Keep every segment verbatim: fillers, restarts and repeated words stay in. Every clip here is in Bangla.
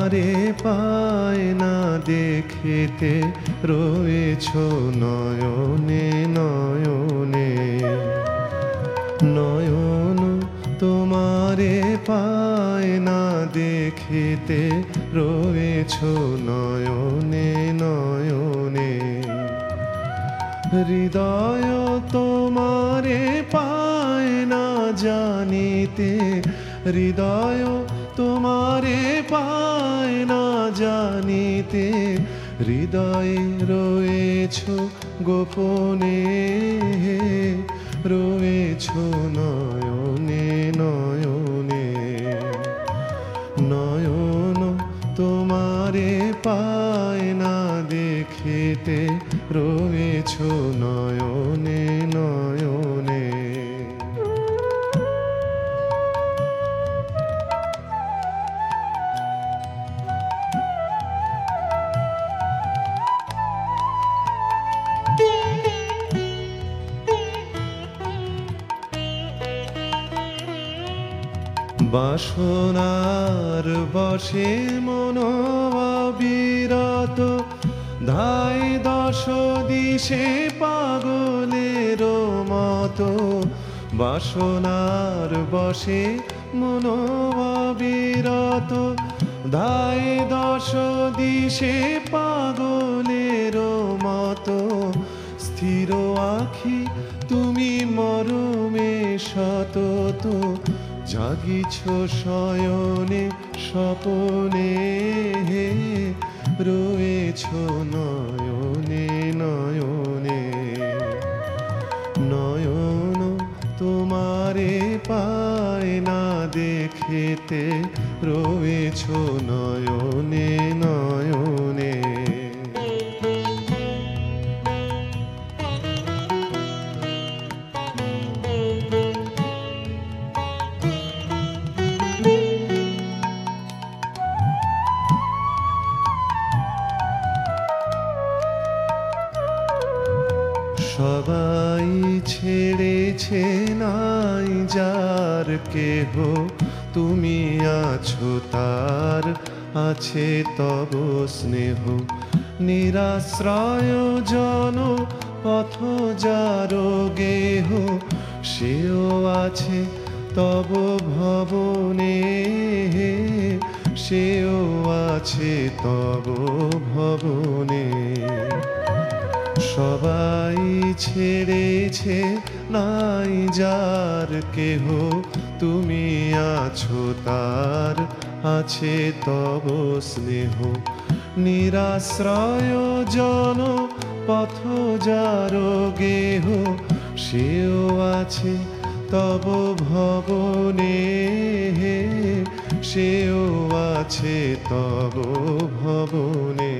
তোমারে পায় না দেখিতে রয়েছ নয়নে নয়নে। নয়ন তোমারে পায় না দেখিতে রয়েছ নয়নে নয়নে। হৃদয় তোমারে পায় না জানিতে, হৃদয় তোমারে পায় না জানিতে। হৃদয়ে রয়েছ গোপনে, রয়েছ নয়নে নয়নে। নয়ন তোমারে পায় না দেখিতে রয়েছ নয়নে নয়নে। বাসনার বশে মন অবিরত, ধাই দশ দিশে পাগলের মতো। বাসনার বশে মন অবিরত, ধাই দশ দিশে পাগলের মতো। স্থির আখি তুমি মরমে সতত, জাগিছ শয়নে স্বপনে। রয়েছ নয়নে নয়নে। নয়ন তোমারে পায় না দেখিতে রয়েছ নয়নে নয়নে। সবাই ছেড়েছে নাই যার কেহ, তুমি আছো তার আছে তব স্নেহ। নিরাশ্রয় জন পথ যার গেহ, সেও আছে তব ভবনে, সেও আছে তব ভবনে। সবাই ছেড়েছে নাই যার কেহ, তুমি আছো তার আছে তব স্নেহ। নিরাশ্রয় জন পথ যার গেহ, সেও আছে তব ভবনে, সেও আছে তব ভবনে।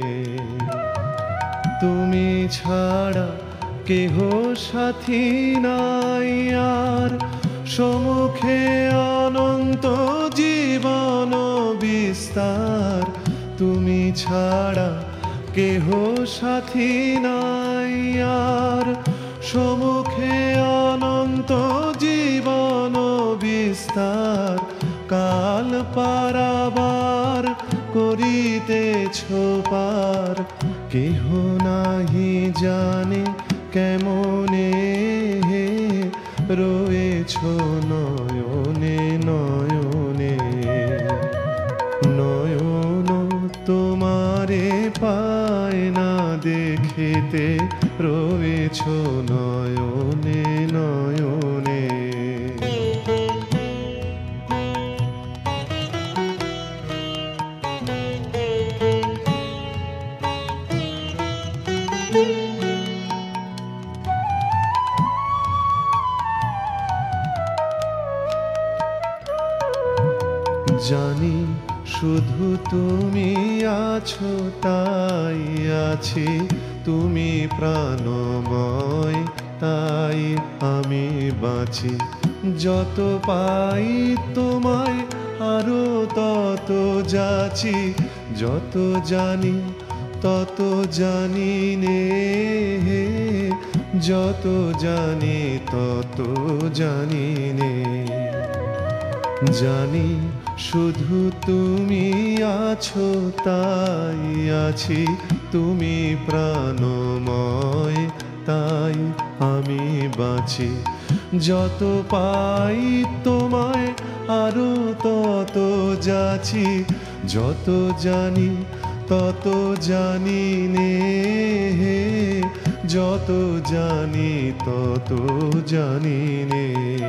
তুমি ছাড়া কেহ সাথী নাই আর, সম্মুখে অনন্ত জীবন বিস্তার। তুমি ছাড়া কেহ সাথী নাই আর, সম্মুখে অনন্ত জীবন বিস্তার। কাল পারাবার করিতেছ পার, কেহ নাহি জানে কেমনে। রয়েছ নয়নে নয়নে। নয়ন তোমারে পায় না দেখিতে রয়েছ নয়নে নয়নে। জানি শুধু তুমি আছো তাই আছি, তুমি প্রাণময় তাই আমি বাঁচি। যত পাই তোমায় আরো তত যাচি, যত জানি তত জানি নে, যত জানি তত জানি নে। জানি শুধু তুমি আছো তাই আছি, তুমি প্রাণময় তাই আমি বাঁচি। যত পাই তোমায় আরো তত যাচ্ছি, যত জানি তত জানি নে, যত জানি তত জানি নে।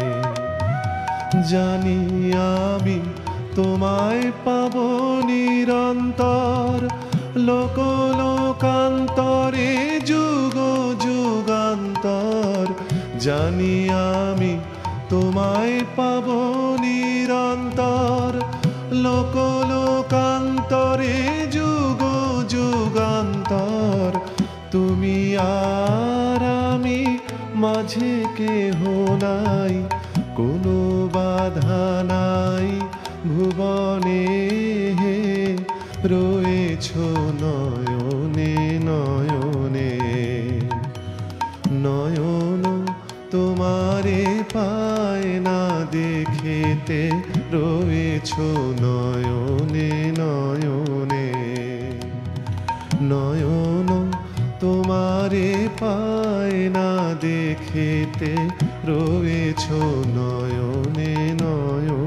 জানি আমি তোমায় পাব নিরন্তর, লোক লোকান্তরে যুগ যুগান্তর। জানি আমি তোমায় পাব নিরন্তর, লোক লোকান্তরে যুগ যুগান্তর। তুমি আর আমি মাঝে কেহ নাই, কোনো বাধা নাই ভুবনে, রয়েছ নয়নে নয়নে। নয়ন তোমারে পায় না দেখিতে, রয়েছ নয়নে নয়নে। নয়ন তোমারে পায় না দেখিতে, রয়েছ নয়নে নয়নে।